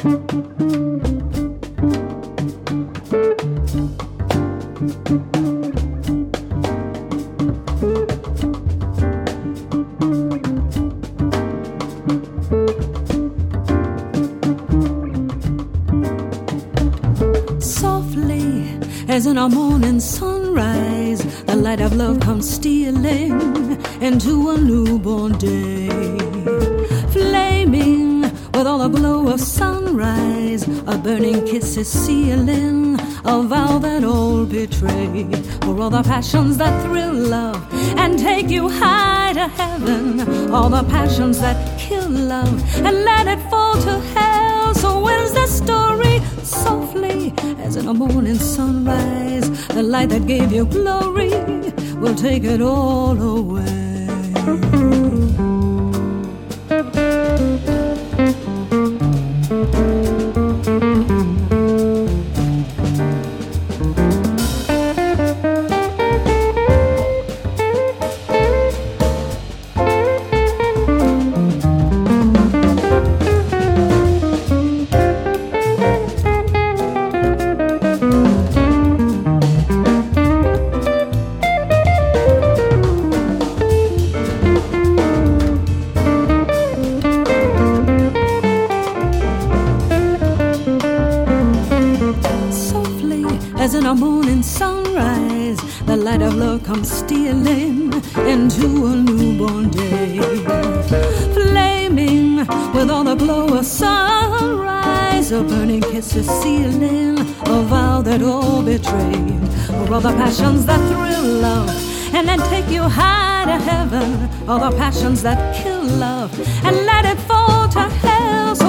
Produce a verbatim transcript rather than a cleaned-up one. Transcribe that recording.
As in a morning sunrise, the light of love comes stealing into a newborn day. Flaming with all the glow of sunrise, a burning kiss is sealing a vow that all betray. For all the passions that thrill love and take you high to heaven, all the passions that kill love and let it fall to hell. So when's the story? Softly, as in a morning sunrise, the light that gave you glory will take it all away. As in a morning sunrise, the light of love comes stealing into a newborn day. Flaming with all the glow of sunrise, a burning kiss is sealing a vow that all betrayed. For all the passions that thrill love and then take you high to heaven, all the passions that kill love and let it fall to hell. So